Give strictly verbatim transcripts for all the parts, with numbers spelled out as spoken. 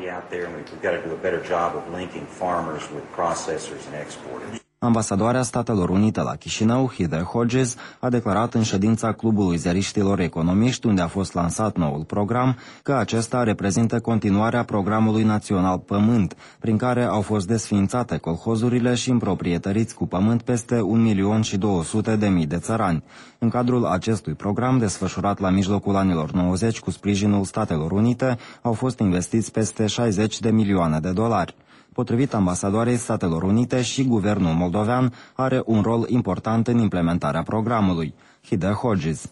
out there, and we've got to do a better job of linking farmers with processors and exporters. Ambasadoarea Statelor Unite la Chișinău, Heather Hodges, a declarat în ședința Clubului Ziariștilor Economiști, unde a fost lansat noul program, că acesta reprezintă continuarea programului național Pământ, prin care au fost desființate colhozurile și împroprietăriți cu pământ peste un milion și două sute de mii de țărani. În cadrul acestui program, desfășurat la mijlocul anilor nouăzeci cu sprijinul Statelor Unite, au fost investiți peste șaizeci de milioane de dolari. Potrivit ambasadoarei Statelor Unite, și guvernul moldovean are un rol important în implementarea programului. Heather Hodges.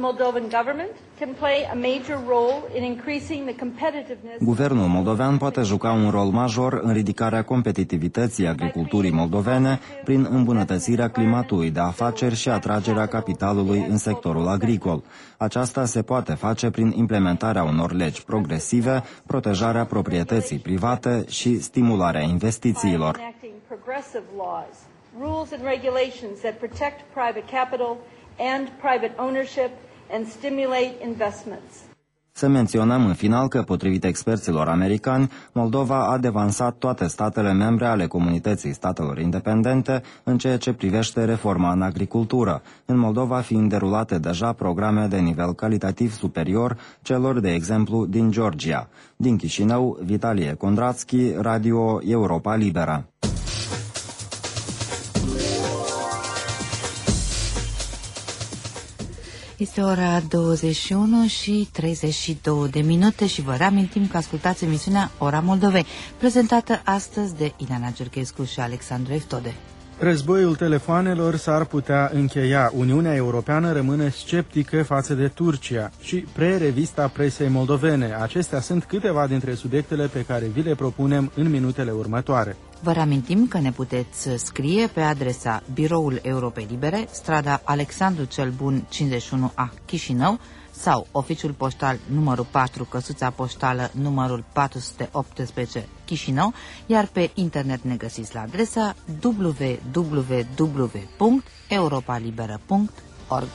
Guvernul moldovean poate juca un rol major în ridicarea competitivității agriculturii moldovene prin îmbunătățirea climatului de afaceri și atragerea capitalului în sectorul agricol. Aceasta se poate face prin implementarea unor legi progresive, protejarea proprietății private și stimularea investițiilor. and private ownership and stimulate investments. Să menționăm în final că, potrivit experților americani, Moldova a devansat toate statele membre ale Comunității Statelor Independente în ceea ce privește reforma în agricultură, în Moldova fiind derulate deja programe de nivel calitativ superior celor, de exemplu, din Georgia. Din Chișinău, Vitalie Kondrațchi, Radio Europa Liberă. Este ora douăzeci și unu și treizeci și două de minute și vă reamintim că ascultați emisiunea Ora Moldovei, prezentată astăzi de Ileana Gerghescu și Alexandru Eftode. Războiul telefoanelor s-ar putea încheia. Uniunea Europeană rămâne sceptică față de Turcia și pre-revista presei moldovene. Acestea sunt câteva dintre subiectele pe care vi le propunem în minutele următoare. Vă reamintim că ne puteți scrie pe adresa Biroul Europei Libere, strada Alexandru cel Bun cincizeci și unu A, Chișinău, sau oficiul poștal numărul patru, căsuța poștală numărul patru sute optsprezece, Chișinău, iar pe internet ne găsiți la adresa w w w punct europa liberă punct org.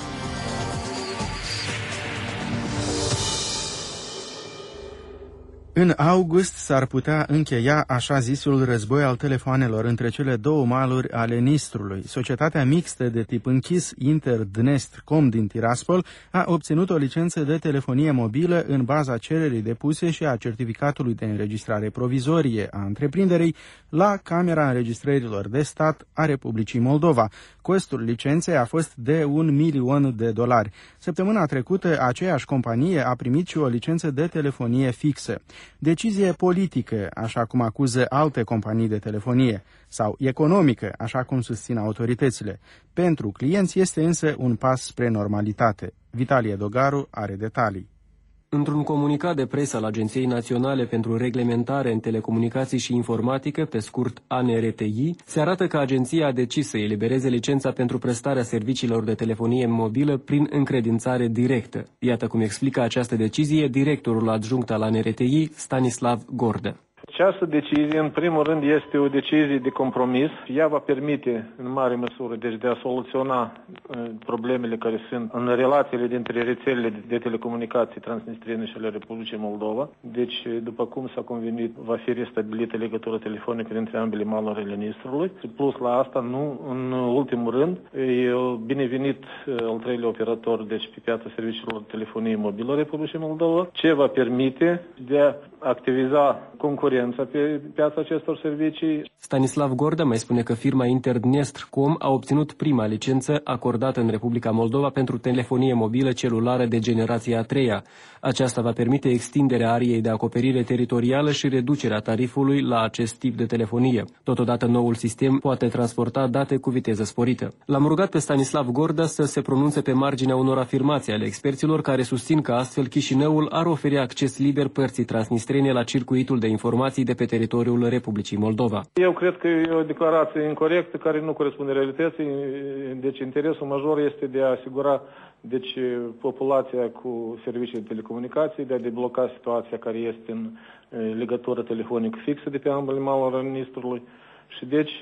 În august s-ar putea încheia așa zisul război al telefoanelor între cele două maluri ale Nistrului. Societatea mixtă de tip închis Interdnestr.com din Tiraspol a obținut o licență de telefonie mobilă în baza cererii depuse și a certificatului de înregistrare provizorie a întreprinderii la Camera Înregistrărilor de Stat a Republicii Moldova. Costul licenței a fost de un milion de dolari. Săptămâna trecută, aceeași companie a primit și o licență de telefonie fixă. Decizie politică, așa cum acuză alte companii de telefonie, sau economică, așa cum susțin autoritățile. Pentru clienți este însă un pas spre normalitate. Vitalie Dogaru are detalii. Într-un comunicat de presă al Agenției Naționale pentru Reglementare în Telecomunicații și Informatică, pe scurt A N R T I, se arată că agenția a decis să elibereze licența pentru prestarea serviciilor de telefonie mobilă prin încredințare directă. Iată cum explică această decizie directorul adjunct al A N R T I, Stanislav Gordă. Această decizie, în primul rând, este o decizie de compromis. Ea va permite, în mare măsură, deci de a soluționa problemele care sunt în relațiile dintre rețelele de telecomunicații transnistriene și ale Republicii Moldova. Deci, după cum s-a convenit, va fi restabilită legătura telefonică dintre ambele maluri ale Nistrului. Plus la asta, nu în ultimul rând, e binevenit al treilea operator, deci pe piața serviciilor de telefonie mobilă Republicii Moldova, ce va permite de a activiza concurența pe piața acestor servicii. Stanislav Gordă mai spune că firma Interdnestr.com a obținut prima licență acordată în Republica Moldova pentru telefonie mobilă celulară de generația a treia. Aceasta va permite extinderea ariei de acoperire teritorială și reducerea tarifului la acest tip de telefonie. Totodată, noul sistem poate transporta date cu viteză sporită. L-am rugat pe Stanislav Gordă să se pronunțe pe marginea unor afirmații ale experților care susțin că astfel Chișinăul ar oferi acces liber părții transnistrene la circuitul de informații de pe teritoriul Republicii Moldova. Eu cred că e o declarație incorectă care nu corespunde realității. Deci interesul major este de a asigura deci, populația cu servicii de telecomunicații, de a debloca situația care este în legătură telefonică fixă de pe ambele maluri ale Nistrului. Și deci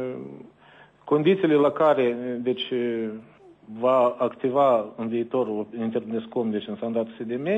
condițiile la care deci, va activa în viitorul Interdnestr.com, deci în standardul S D M,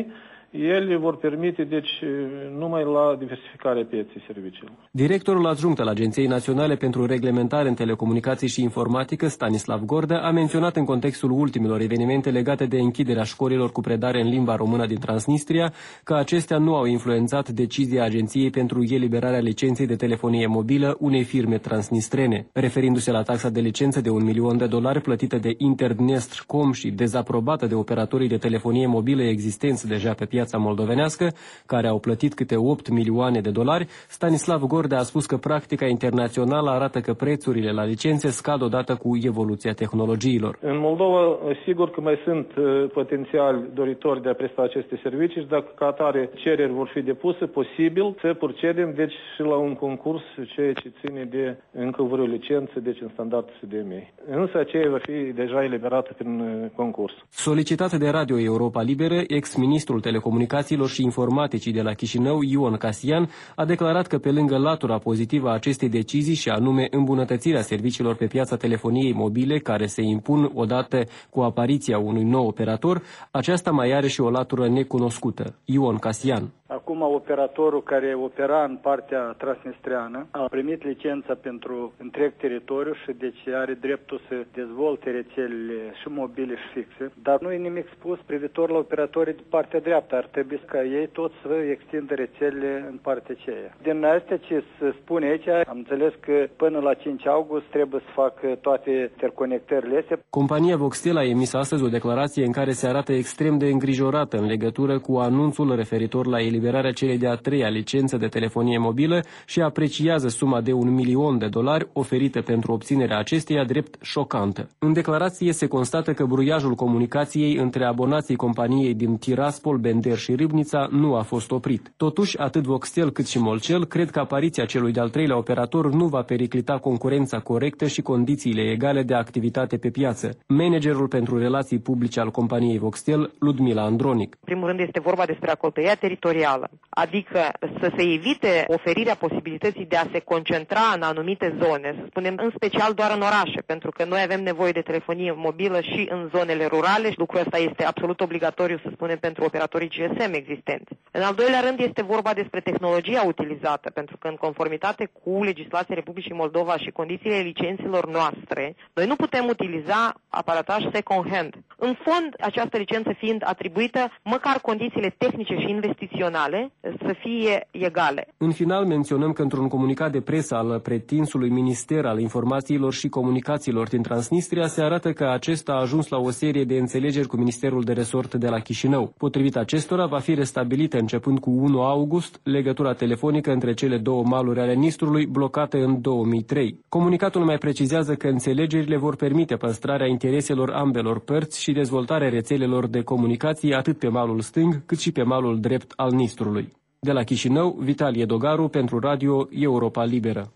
ele vor permite deci numai la diversificarea pieței serviciilor. Directorul adjunct al Agenției Naționale pentru Reglementare în Telecomunicații și Informatică, Stanislav Gordea, a menționat în contextul ultimilor evenimente legate de închiderea școlilor cu predare în limba română din Transnistria că acestea nu au influențat decizia Agenției pentru eliberarea licenței de telefonie mobilă unei firme transnistrene. Referindu-se la taxa de licență de un milion de dolari plătită de Interdnestr.com și dezaprobată de operatorii de telefonie mobilă existenți deja pe piața moldovenească, care au plătit câte opt milioane de dolari, Stanislav Gordea a spus că practica internațională arată că prețurile la licențe scad odată cu evoluția tehnologiilor. În Moldova, sigur că mai sunt potențiali doritori de a presta aceste servicii și dacă ca atare cereri vor fi depuse, posibil să procedem deci și la un concurs, ceea ce ține de încă vreo licență, deci în standardul S D M I. Însă aceea va fi deja eliberată prin concurs. Solicitat de Radio Europa Liberă, ex-ministrul Telecomunicațiilor și Informaticii de la Chișinău, Ion Casian, a declarat că pe lângă latura pozitivă a acestei decizii și anume îmbunătățirea serviciilor pe piața telefoniei mobile care se impun odată cu apariția unui nou operator, aceasta mai are și o latură necunoscută. Ion Casian. Acum operatorul care opera în partea transnistreană a primit licența pentru întreg teritoriu și deci are dreptul să dezvolte rețelele și mobile și fixe, dar nu e nimic spus privitor la operatorii de partea dreaptă. Ar trebui ca ei tot să extindă rețelele în partea aceea. Din astea ce se spune aici, am înțeles că până la cinci august trebuie să facă toate interconectările astea. Compania Voxtel a emis astăzi o declarație în care se arată extrem de îngrijorată în legătură cu anunțul referitor la eliberarea celei de-a treia licențe de telefonie mobilă și apreciază suma de un milion de dolari oferită pentru obținerea acesteia drept șocantă. În declarație se constată că bruiajul comunicației între abonații companiei din Tiraspol, Bender și Râbnița nu a fost oprit. Totuși, atât Voxtel cât și Molcel cred că apariția celui de-al treilea operator nu va periclita concurența corectă și condițiile egale de activitate pe piață. Managerul pentru relații publice al companiei Voxtel, Ludmila Andronic. În primul rând este vorba despre acoperirea teritorială, adică să se evite oferirea posibilității de a se concentra în anumite zone, să spunem în special doar în orașe, pentru că noi avem nevoie de telefonie mobilă și în zonele rurale și lucrul ăsta este absolut obligatoriu, să spunem, pentru operatorii G S M existenți. În al doilea rând este vorba despre tehnologia utilizată, pentru că în conformitate cu legislația Republicii Moldova și condițiile licențelor noastre, noi nu putem utiliza aparataj second hand. În fond, această licență fiind atribuită, măcar condițiile tehnice și investiționale să fie egale. În final, menționăm că într-un comunicat de presă al pretinsului Minister al Informațiilor și Comunicațiilor din Transnistria se arată că acesta a ajuns la o serie de înțelegeri cu Ministerul de Resort de la Chișinău. Potrivit acestora, va fi restabilită începând cu unu august legătura telefonică între cele două maluri ale Nistrului blocate în două mii trei. Comunicatul mai precizează că înțelegerile vor permite păstrarea intereselor ambelor părți și dezvoltarea rețelelor de comunicații atât pe malul stâng cât și pe malul drept al Nistrului. De la Chișinău, Vitalie Dogaru pentru Radio Europa Liberă.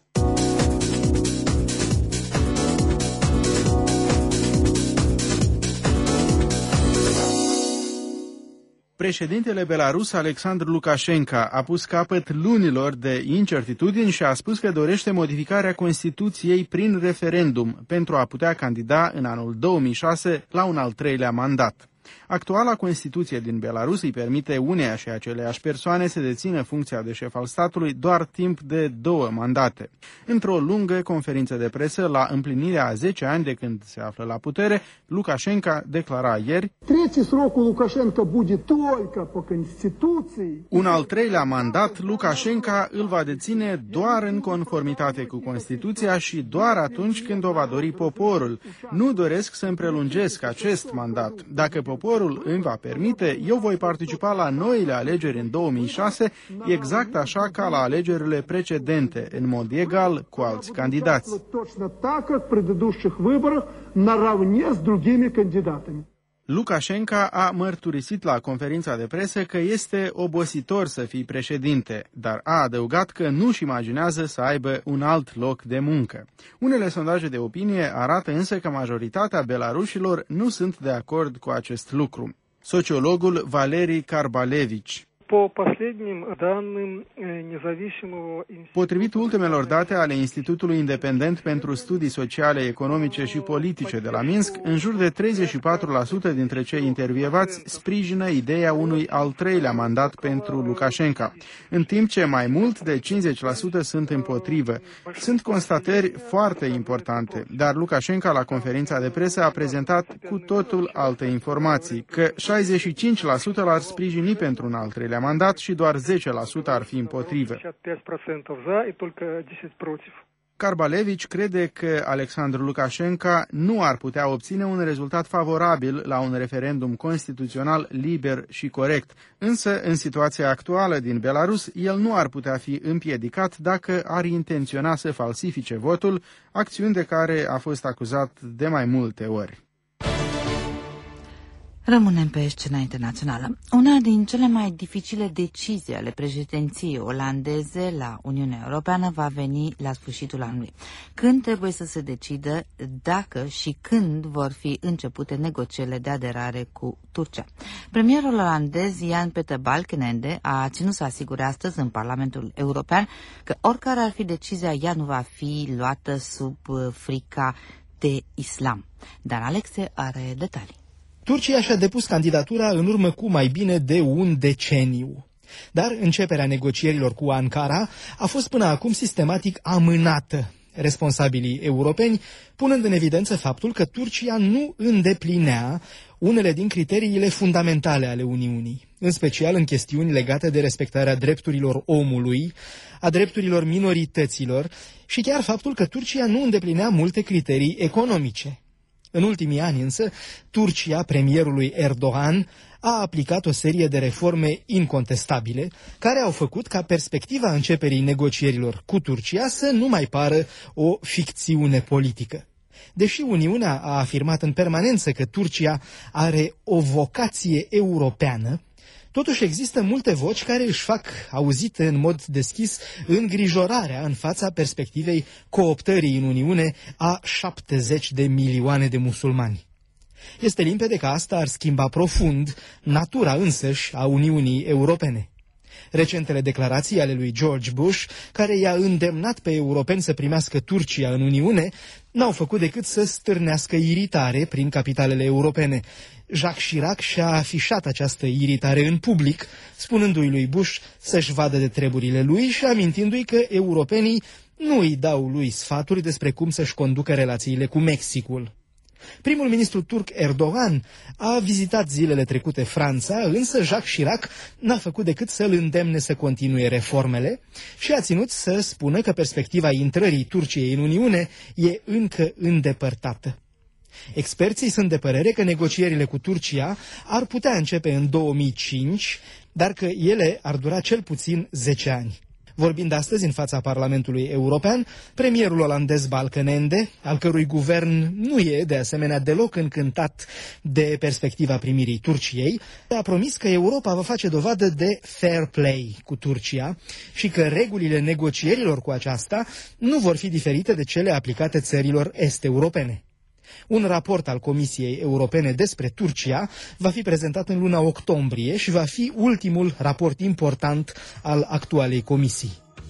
Președintele belarus Alexandru Lukashenko a pus capăt lunilor de incertitudini și a spus că dorește modificarea Constituției prin referendum pentru a putea candida în anul două mii șase la un al treilea mandat. Actuala Constituție din Belarus îi permite uneia și aceleași persoane să dețină funcția de șef al statului doar timp de două mandate. Într-o lungă conferință de presă, la împlinirea a zece ani de când se află la putere, Lukashenko declara ieri: un al treilea mandat Lukashenko îl va deține doar în conformitate cu Constituția și doar atunci când o va dori poporul. Nu doresc să îmi prelungesc acest mandat. Dacă poporul îmi va permite, eu voi participa la noile alegeri în două mii șase, exact așa ca la alegerile precedente, în mod egal cu alți candidați. Lukashenko a mărturisit la conferința de presă că este obositor să fii președinte, dar a adăugat că nu-și imaginează să aibă un alt loc de muncă. Unele sondaje de opinie arată însă că majoritatea belarușilor nu sunt de acord cu acest lucru. Sociologul Valeri Karbalevici. По последним данным, Potrivit ultimelor date ale Institutului Independent pentru Studii Sociale, Economice și Politice de la Minsk, în jur de treizeci și patru la sută dintre cei intervievați sprijină ideea unui al treilea mandat pentru Lukashenko, în timp ce mai mult de cincizeci la sută sunt împotrivă. Sunt constatări foarte importante, dar Lukashenko la conferința de presă a prezentat cu totul alte informații, că șaizeci și cinci la sută l-ar sprijini pentru un al treilea mandat și doar zece la sută ar fi împotrivă. Karbalevici crede că Alexandru Lukashenko nu ar putea obține un rezultat favorabil la un referendum constituțional liber și corect, însă în situația actuală din Belarus el nu ar putea fi împiedicat dacă ar intenționa să falsifice votul, acțiuni de care a fost acuzat de mai multe ori. Rămânem pe scena internațională. Una din cele mai dificile decizii ale președinției olandeze la Uniunea Europeană va veni la sfârșitul anului, când trebuie să se decidă dacă și când vor fi începute negocierile de aderare cu Turcia. Premierul olandez Jan Peter Balkenende a ținut să asigure astăzi în Parlamentul European că oricare ar fi decizia, ea nu va fi luată sub frica de islam. Dan Alexe are detalii. Turcia și-a depus candidatura în urmă cu mai bine de un deceniu. Dar începerea negocierilor cu Ankara a fost până acum sistematic amânată, responsabilii europeni punând în evidență faptul că Turcia nu îndeplinea unele din criteriile fundamentale ale Uniunii, în special în chestiuni legate de respectarea drepturilor omului, a drepturilor minorităților și chiar faptul că Turcia nu îndeplinea multe criterii economice. În ultimii ani însă, Turcia, premierului Erdogan, a aplicat o serie de reforme incontestabile, care au făcut ca perspectiva începerii negocierilor cu Turcia să nu mai pară o ficțiune politică. Deși Uniunea a afirmat în permanență că Turcia are o vocație europeană, totuși există multe voci care își fac auzite în mod deschis îngrijorarea în fața perspectivei cooptării în Uniune a șaptezeci de milioane de musulmani. Este limpede că asta ar schimba profund natura însăși a Uniunii Europene. Recentele declarații ale lui George Bush, care i-a îndemnat pe europeni să primească Turcia în Uniune, n-au făcut decât să stârnească iritare prin capitalele europene. Jacques Chirac și-a afișat această iritare în public, spunându-i lui Bush să-și vadă de treburile lui și amintindu-i că europenii nu îi dau lui sfaturi despre cum să-și conducă relațiile cu Mexicul. Primul ministru turc Erdogan a vizitat zilele trecute Franța, însă Jacques Chirac n-a făcut decât să-l îndemne să continue reformele și a ținut să spună că perspectiva intrării Turciei în Uniune e încă îndepărtată. Experții sunt de părere că negocierile cu Turcia ar putea începe în două mii cinci, dar că ele ar dura cel puțin zece ani. Vorbind astăzi în fața Parlamentului European, premierul olandez Balkenende, al cărui guvern nu e de asemenea deloc încântat de perspectiva primirii Turciei, a promis că Europa va face dovadă de fair play cu Turcia și că regulile negocierilor cu aceasta nu vor fi diferite de cele aplicate țărilor est-europene. Un raport al Comisiei Europene despre Turcia va fi prezentat în luna octombrie și va fi ultimul raport important al actualei comisii.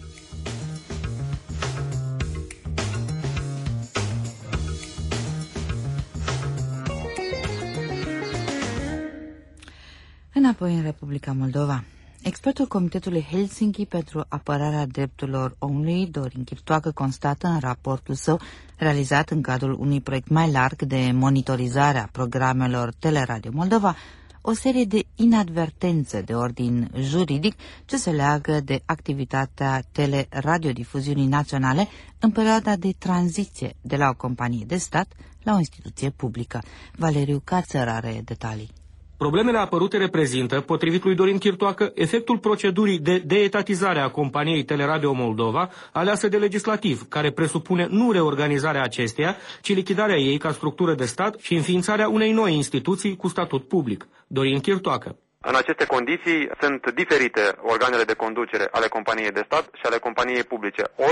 Înapoi în Republica Moldova. Expertul Comitetului Helsinki pentru apărarea drepturilor omului, Dorin Chirtoacă, constată în raportul său, realizat în cadrul unui proiect mai larg de monitorizare a programelor Teleradio Moldova, o serie de inadvertențe de ordin juridic ce se leagă de activitatea teleradiodifuziunii naționale în perioada de tranziție de la o companie de stat la o instituție publică. Valeriu Cațăr are detalii. Problemele apărute reprezintă, potrivit lui Dorin Chirtoacă, efectul procedurii de deetatizare a companiei Teleradio Moldova, aleasă de legislativ, care presupune nu reorganizarea acesteia, ci lichidarea ei ca structură de stat și înființarea unei noi instituții cu statut public. Dorin Chirtoacă. În aceste condiții sunt diferite organele de conducere ale companiei de stat și ale companiei publice. Ori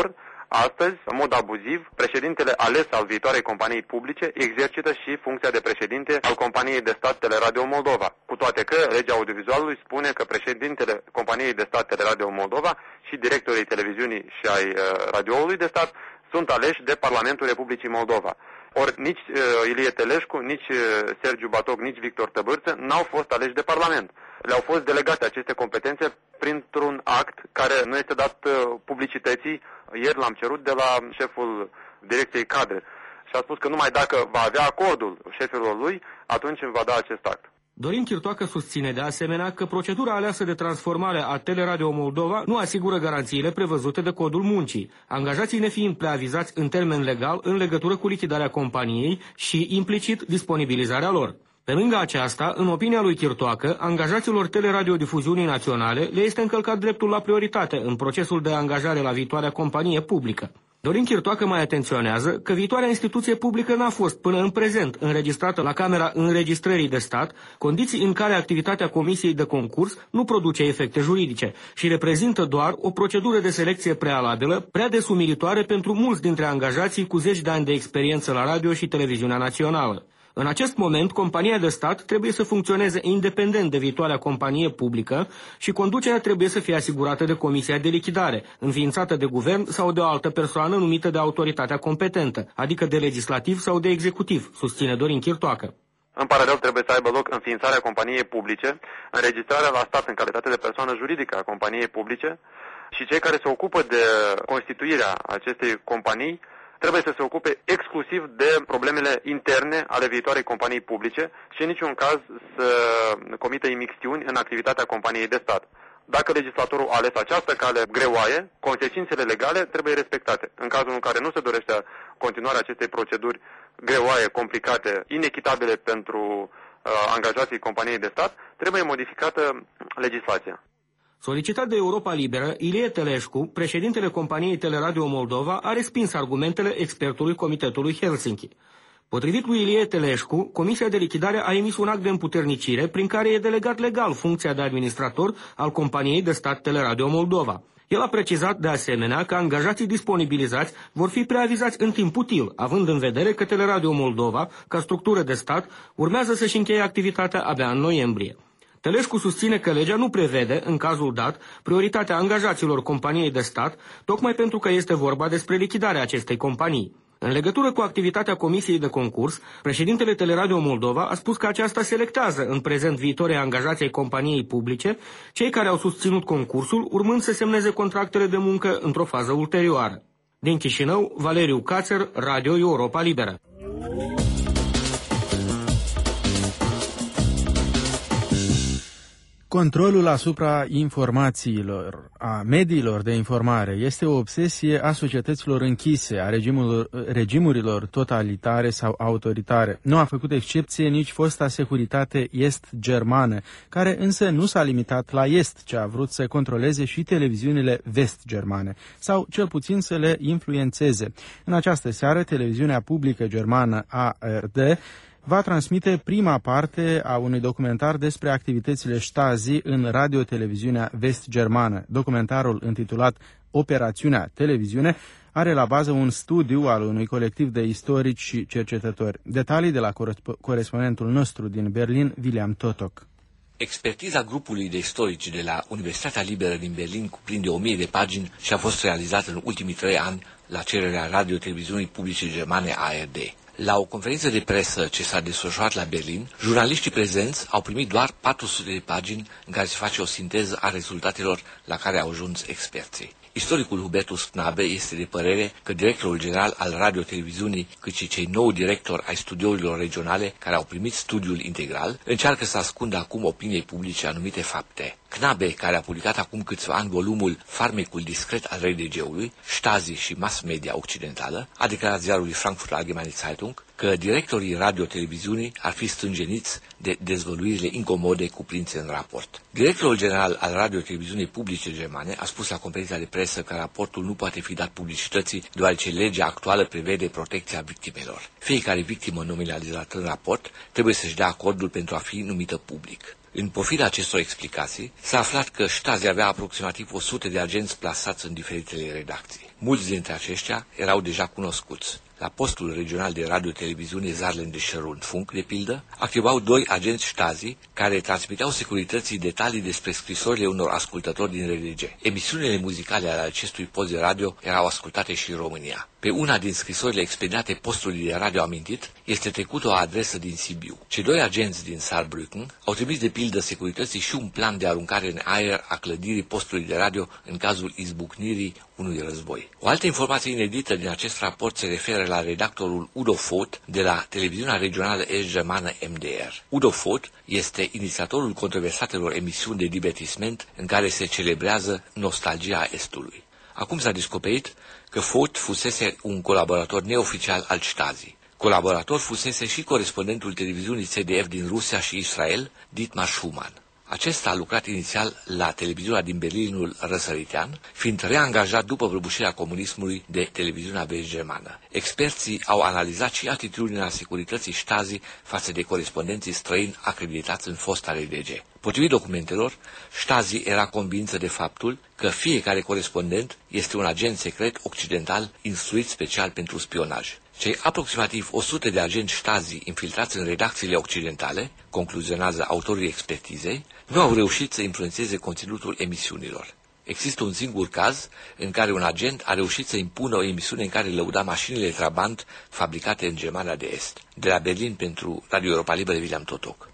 Astăzi, în mod abuziv, președintele ales al viitoarei companii publice exercită și funcția de președinte al companiei de stat Teleradio Moldova, cu toate că legea audiovizualului spune că președintele companiei de stat Teleradio Moldova și directorii televiziunii și ai uh, radioului de stat sunt aleși de Parlamentul Republicii Moldova. Ori nici uh, Ilie Teleșcu, nici uh, Sergiu Batoc, nici Victor Tăbârță n-au fost aleși de Parlament. Le-au fost delegate aceste competențe printr-un act care nu este dat uh, publicității. Ieri l-am cerut de la șeful direcției cadre și a spus că numai dacă va avea acordul șefilor lui, atunci îmi va da acest act. Dorin Chirtoacă susține de asemenea că procedura aleasă de transformare a Teleradio Moldova nu asigură garanțiile prevăzute de Codul Muncii, angajații nefiind preavizați în termen legal în legătură cu lichidarea companiei și, implicit, disponibilizarea lor. Pe lângă aceasta, în opinia lui Chirtoacă, angajaților Teleradiodifuziunii Naționale le este încălcat dreptul la prioritate în procesul de angajare la viitoarea companie publică. Dorin Chirtoacă mai atenționează că viitoarea instituție publică n-a fost până în prezent înregistrată la Camera Înregistrării de Stat, condiții în care activitatea Comisiei de Concurs nu produce efecte juridice și reprezintă doar o procedură de selecție prealabilă prea desumilitoare pentru mulți dintre angajații cu zeci de ani de experiență la radio și televiziunea națională. În acest moment, compania de stat trebuie să funcționeze independent de viitoarea companie publică și conducerea trebuie să fie asigurată de Comisia de Lichidare, înființată de guvern sau de o altă persoană numită de autoritatea competentă, adică de legislativ sau de executiv, susține Dorin Chirtoacă. În paralel trebuie să aibă loc înființarea companiei publice, înregistrarea la stat în calitate de persoană juridică a companiei publice și cei care se ocupă de constituirea acestei companii trebuie să se ocupe exclusiv de problemele interne ale viitoarei companii publice și în niciun caz să comită imixtiuni în activitatea companiei de stat. Dacă legislatorul a ales această cale greoaie, consecințele legale trebuie respectate. În cazul în care nu se dorește continuarea acestei proceduri greoaie, complicate, inechitabile pentru uh, angajații companiei de stat, trebuie modificată legislația. Solicitat de Europa Liberă, Ilie Teleșcu, președintele companiei Teleradio Moldova, a respins argumentele expertului Comitetului Helsinki. Potrivit lui Ilie Teleșcu, Comisia de Lichidare a emis un act de împuternicire prin care e delegat legal funcția de administrator al companiei de stat Teleradio Moldova. El a precizat de asemenea că angajații disponibilizați vor fi preavizați în timp util, având în vedere că Teleradio Moldova, ca structură de stat, urmează să-și încheie activitatea abia în noiembrie. Teleșcu susține că legea nu prevede, în cazul dat, prioritatea angajaților companiei de stat, tocmai pentru că este vorba despre lichidarea acestei companii. În legătură cu activitatea Comisiei de Concurs, președintele Teleradio Moldova a spus că aceasta selectează în prezent viitorii angajații ai companiei publice, cei care au susținut concursul, urmând să semneze contractele de muncă într-o fază ulterioară. Din Chișinău, Valeriu Cațer, Radio Europa Liberă. Controlul asupra informațiilor, a mediilor de informare, este o obsesie a societăților închise, a regimurilor totalitare sau autoritare. Nu a făcut excepție nici fosta securitate est-germană, care însă nu s-a limitat la est, ci a vrut să controleze și televiziunile vest-germane, sau cel puțin să le influențeze. În această seară, televiziunea publică germană A R D va transmite prima parte a unui documentar despre activitățile Stasi în radio-televiziunea vest-germană. Documentarul, intitulat Operațiunea Televiziune, are la bază un studiu al unui colectiv de istorici și cercetători. Detalii de la corespondentul nostru din Berlin, William Totok. Expertiza grupului de istorici de la Universitatea Liberă din Berlin cuprinde o mie de pagini și a fost realizată în ultimii trei ani la cererea radio-televiziunii publice germane A R D. La o conferință de presă ce s-a desfășurat la Berlin, jurnaliștii prezenți au primit doar patru sute de pagini în care se face o sinteză a rezultatelor la care au ajuns experții. Istoricul Hubertus Knabe este de părere că directorul general al radio-televiziunii, cât și cei nou directori ai studiourilor regionale care au primit studiul integral, încearcă să ascundă acum opiniei publice anumite fapte. Knabe, care a publicat acum câțiva ani volumul Farmecul discret al R D G-ului, Stasi și mass media occidentală, a declarat ziarului Frankfurter Allgemeine Zeitung că directorii radio-televiziunii ar fi stânjeniți de dezvăluirile incomode cuprinse în raport. Directorul general al radio-televiziunii publice germane a spus la conferința de presă că raportul nu poate fi dat publicității, deoarece legea actuală prevede protecția victimelor. Fiecare victimă nominalizată în raport trebuie să-și dea acordul pentru a fi numită public. În pofida acestor explicații, s-a aflat că Stasi avea aproximativ o sută de agenți plasați în diferitele redacții. Mulți dintre aceștia erau deja cunoscuți. La postul regional de radio-televiziune Saarländischer Rundfunk, de pildă, activau doi agenți Stasi care transmiteau securității detalii despre scrisorile unor ascultători din R D G. Emisiunile muzicale ale acestui post de radio erau ascultate și în România. Pe una din scrisorile expediate postului de radio amintit este trecută o adresă din Sibiu. Cei doi agenți din Saarbrücken au trimis de pildă securității și un plan de aruncare în aer a clădirii postului de radio în cazul izbucnirii unui război. O altă informație inedită din acest raport se referă la redactorul Udo Voth de la televiziunea regională est-germană M D R. Udo Voth este inițiatorul controversatelor emisiuni de divertisment în care se celebrează nostalgia Estului. Acum s-a descoperit că Voth fusese un colaborator neoficial al Stasi. Colaborator fusese și corespondentul televiziunii C D F din Rusia și Israel, Dietmar Schumann. Acesta a lucrat inițial la televiziunea din Berlinul răsăritean, fiind reangajat după prăbușirea comunismului de televiziunea vest-germană. Experții au analizat și atitudinea securității Stasi față de corespondenții străini acreditați în fosta R D G. Potrivit documentelor, Stasi era convinsă de faptul că fiecare corespondent este un agent secret occidental instruit special pentru spionaj. Cei aproximativ o sută de agenți Stasi infiltrați în redacțiile occidentale, concluzionează autorii expertizei, nu au reușit să influențeze conținutul emisiunilor. Există un singur caz în care un agent a reușit să impună o emisiune în care lăuda mașinile Trabant fabricate în Germania de Est. De la Berlin pentru Radio Europa Liberă, William Totoc.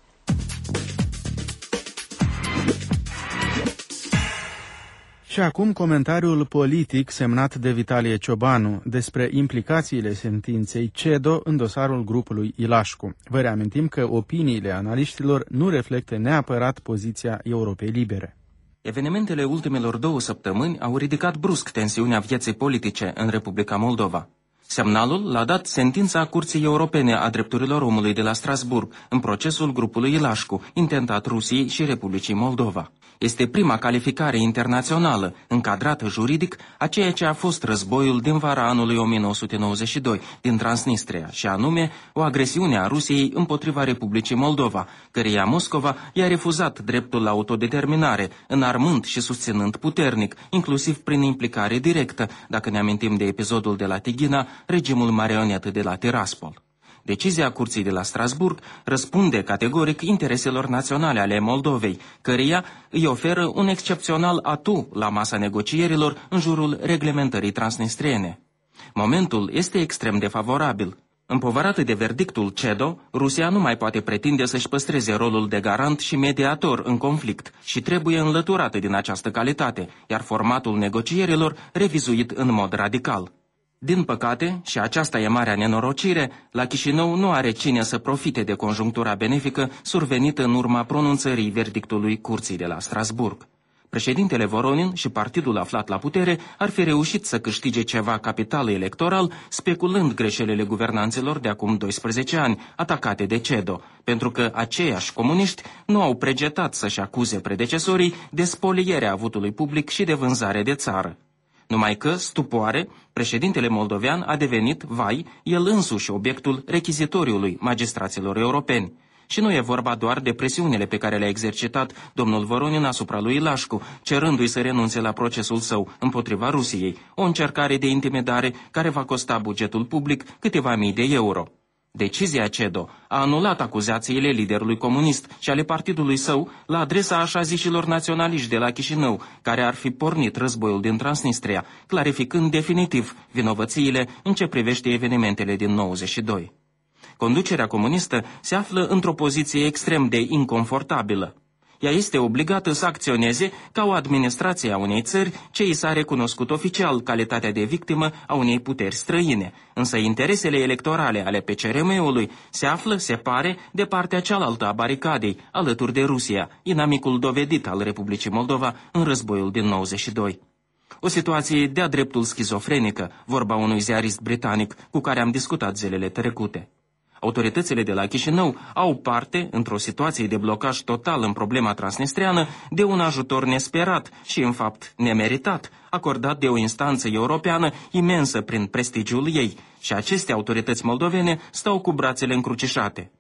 Și acum comentariul politic semnat de Vitalie Ciobanu despre implicațiile sentinței CEDO în dosarul grupului Ilașcu. Vă reamintim că opiniile analiștilor nu reflectă neapărat poziția Europei Libere. Evenimentele ultimelor două săptămâni au ridicat brusc tensiunea vieții politice în Republica Moldova. Semnalul l-a dat sentința Curții Europene a Drepturilor Omului de la Strasburg în procesul grupului Ilașcu, intentat Rusiei și Republicii Moldova. Este prima calificare internațională, încadrată juridic, a ceea ce a fost războiul din vara anului o mie nouă sute nouăzeci și doi din Transnistria, și anume o agresiune a Rusiei împotriva Republicii Moldova, căreia Moscova i-a refuzat dreptul la autodeterminare, înarmând și susținând puternic, inclusiv prin implicare directă, dacă ne amintim de episodul de la Tighina, regimul marionetă de la Tiraspol. Decizia Curții de la Strasburg răspunde categoric intereselor naționale ale Moldovei, căreia îi oferă un excepțional atu la masa negocierilor în jurul reglementării transnistriene. Momentul este extrem de favorabil. Împovărată de verdictul CEDO, Rusia nu mai poate pretinde să-și păstreze rolul de garant și mediator în conflict și trebuie înlăturată din această calitate, iar formatul negocierilor revizuit în mod radical. Din păcate, și aceasta e marea nenorocire, la Chișinău nu are cine să profite de conjunctura benefică survenită în urma pronunțării verdictului Curții de la Strasburg. Președintele Voronin și partidul aflat la putere ar fi reușit să câștige ceva capital electoral speculând greșelile guvernanților de acum doisprezece ani, atacate de CEDO, pentru că aceiași comuniști nu au pregetat să-și acuze predecesorii de spolierea avutului public și de vânzare de țară. Numai că, stupoare, președintele moldovean a devenit, vai, el însuși obiectul rechizitoriului magistraților europeni. Și nu e vorba doar de presiunile pe care le-a exercitat domnul Voronin asupra lui Ilașcu, cerându-i să renunțe la procesul său împotriva Rusiei, o încercare de intimidare care va costa bugetul public câteva mii de euro. Decizia CEDO a anulat acuzațiile liderului comunist și ale partidului său la adresa așa zișilor naționaliști de la Chișinău, care ar fi pornit războiul din Transnistria, clarificând definitiv vinovățiile în ce privește evenimentele din nouăzeci și doi. Conducerea comunistă se află într-o poziție extrem de inconfortabilă. Ea este obligată să acționeze ca o administrație a unei țări ce i s-a recunoscut oficial calitatea de victimă a unei puteri străine, însă interesele electorale ale P C R M-ului se află, se pare, de partea cealaltă a baricadei, alături de Rusia, inamicul dovedit al Republicii Moldova în războiul din nouăzeci și doi. O situație de-a dreptul schizofrenică, vorba unui ziarist britanic cu care am discutat zilele trecute. Autoritățile de la Chișinău au parte, într-o situație de blocaj total în problema transnistreană, de un ajutor nesperat și, în fapt, nemeritat, acordat de o instanță europeană imensă prin prestigiul ei, și aceste autorități moldovene stau cu brațele încrucișate.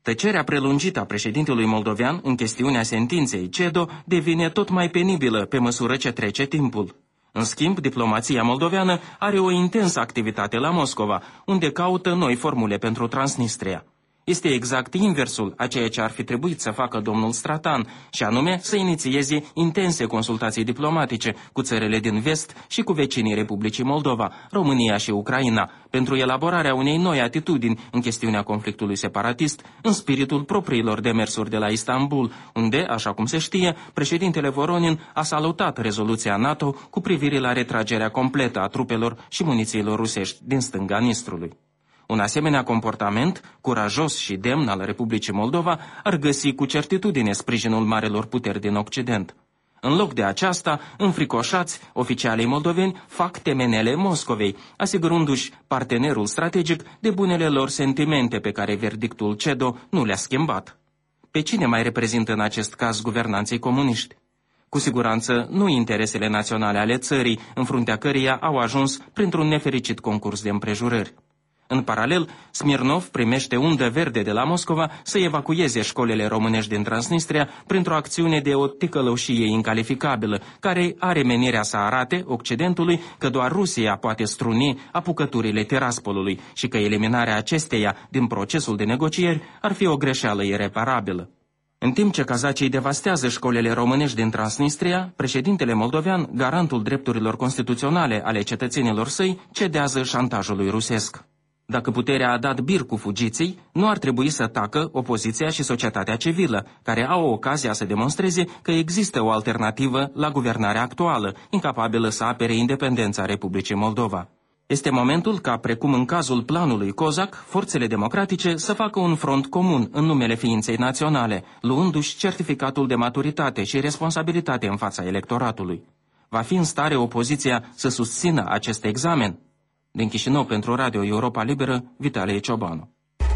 Tăcerea prelungită a președintelui moldovean în chestiunea sentinței CEDO devine tot mai penibilă pe măsură ce trece timpul. În schimb, diplomația moldoveană are o intensă activitate la Moscova, unde caută noi formule pentru Transnistria. Este exact inversul a ceea ce ar fi trebuit să facă domnul Stratan, și anume să inițieze intense consultații diplomatice cu țările din vest și cu vecinii Republicii Moldova, România și Ucraina, pentru elaborarea unei noi atitudini în chestiunea conflictului separatist, în spiritul propriilor demersuri de la Istanbul, unde, așa cum se știe, președintele Voronin a salutat rezoluția NATO cu privire la retragerea completă a trupelor și munițiilor rusești din stânga Nistrului. Un asemenea comportament, curajos și demn al Republicii Moldova, ar găsi cu certitudine sprijinul marelor puteri din Occident. În loc de aceasta, înfricoșați, oficialii moldoveni fac temenele Moscovei, asigurându-și partenerul strategic de bunele lor sentimente pe care verdictul CEDO nu le-a schimbat. Pe cine mai reprezintă în acest caz guvernanții comuniști? Cu siguranță nu interesele naționale ale țării, în fruntea căreia au ajuns printr-un nefericit concurs de împrejurări. În paralel, Smirnov primește undă verde de la Moscova să evacueze școlile românești din Transnistria printr-o acțiune de o ticălăușie incalificabilă, care are menirea să arate Occidentului că doar Rusia poate struni apucăturile Tiraspolului și că eliminarea acesteia din procesul de negocieri ar fi o greșeală ireparabilă. În timp ce kazacii devastează școlile românești din Transnistria, președintele moldovean, garantul drepturilor constituționale ale cetățenilor săi, cedează șantajului rusesc. Dacă puterea a dat bir cu fugiții, nu ar trebui să tacă opoziția și societatea civilă, care au ocazia să demonstreze că există o alternativă la guvernarea actuală, incapabilă să apere independența Republicii Moldova. Este momentul ca, precum în cazul planului Cozac, forțele democratice să facă un front comun în numele ființei naționale, luându-și certificatul de maturitate și responsabilitate în fața electoratului. Va fi în stare opoziția să susțină acest examen? Din Chișinău pentru Radio Europa Liberă, Vitalie Ciobanu.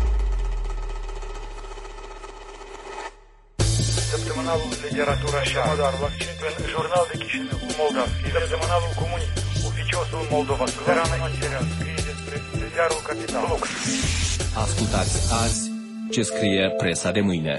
Săptămânalul Literatura și Modarul accent în Jurnal de Chișinău, Moldav. Săptămânalul Comunii, oficiosul Moldova, suverană material, scrie despre ziarul Capital. Ascultați azi ce scrie presa de mâine.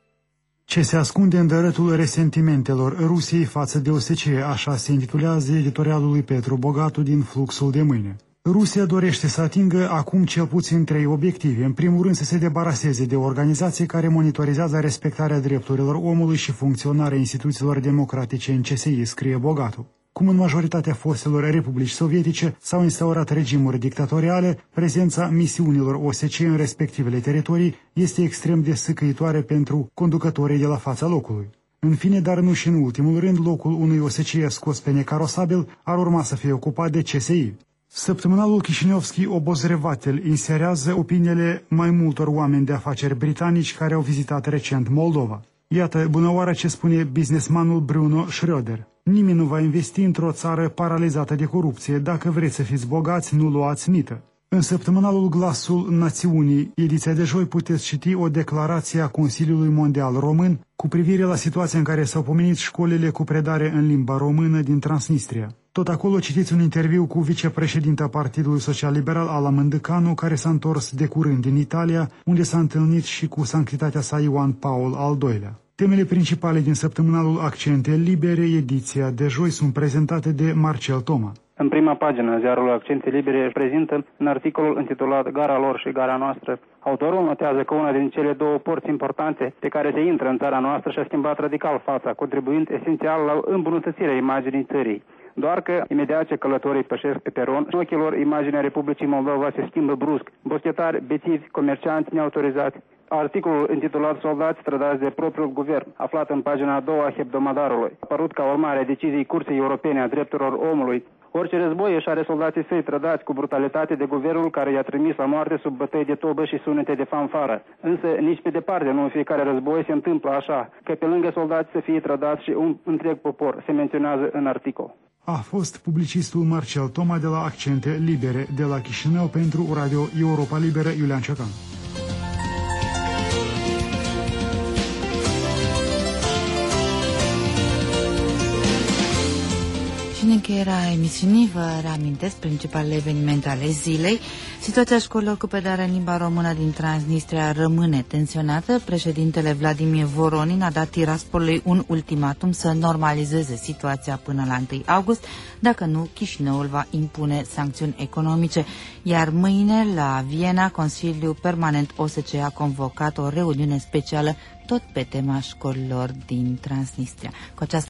Ce se ascunde în dărătul resentimentelor Rusiei față de O S C E, așa se intitulează editorialul lui Petru Bogatu din Fluxul de mâine. Rusia dorește să atingă acum cel puțin trei obiective. În primul rând să se debaraseze de organizații care monitorizează respectarea drepturilor omului și funcționarea instituțiilor democratice în C S I, scrie Bogatu. Cum în majoritatea fostelor republici sovietice s-au instaurat regimuri dictatoriale, prezența misiunilor O S C E în respectivele teritorii este extrem de săcăitoare pentru conducătorii de la fața locului. În fine, dar nu și în ultimul rând, locul unui O S C E scos pe necarosabil ar urma să fie ocupat de C S I. Săptămânalul Chișinevski Obozrevatel inserează opiniile mai multor oameni de afaceri britanici care au vizitat recent Moldova. Iată bunăoară ce spune businessmanul Bruno Schröder. Nimeni nu va investi într-o țară paralizată de corupție. Dacă vreți să fiți bogați, nu luați mită. În săptămânalul Glasul Națiunii, ediția de joi, puteți citi o declarație a Consiliului Mondial Român cu privire la situația în care s-au pomenit școlile cu predare în limba română din Transnistria. Tot acolo citiți un interviu cu vicepreședinta Partidului Social Liberal, Ala Mândăcanu, care s-a întors de curând din Italia, unde s-a întâlnit și cu sanctitatea sa Ioan Paul al doilea. Temele principale din săptămânalul Accente Libere, ediția de joi, sunt prezentate de Marcel Toma. În prima pagină, ziarul Accente Libere prezintă în articolul intitulat Gara lor și gara noastră. Autorul notează că una din cele două porți importante pe care se intră în țara noastră și-a schimbat radical fața, contribuind esențial la îmbunătățirea imaginii țării. Doar că, imediat ce călătorii pășesc pe peron, în ochii lor imaginea Republicii Moldova se schimbă brusc. Boschetari, bețivi, comercianți neautorizați. Articolul intitulat Soldați strădați de propriul guvern, aflat în pagina a doua a Hebdomadarului, apărut ca urmare a deciziei Curții Europene a Drepturilor Omului. Orice război își are soldații săi trădați cu brutalitate de guvernul care i-a trimis la moarte sub bătăi de tobă și sunete de fanfară. Însă nici pe departe nu în fiecare război se întâmplă așa, că pe lângă soldați să fie trădați și un întreg popor, se menționează în articol. A fost publicistul Marcel Toma de la Accente Libere de la Chișinău pentru Radio Europa Liberă, Iulian Ciocan. Și ne încheierea emisiunii vă reamintesc principalele evenimente ale zilei. Situația școlilor cu predarea în limba română din Transnistria rămâne tensionată. Președintele Vladimir Voronin a dat Tiraspolului un ultimatum să normalizeze situația până la întâi august. Dacă nu, Chișinăul va impune sancțiuni economice. Iar mâine, la Viena, Consiliul Permanent O S C E a convocat o reuniune specială tot pe tema școlilor din Transnistria. Cu această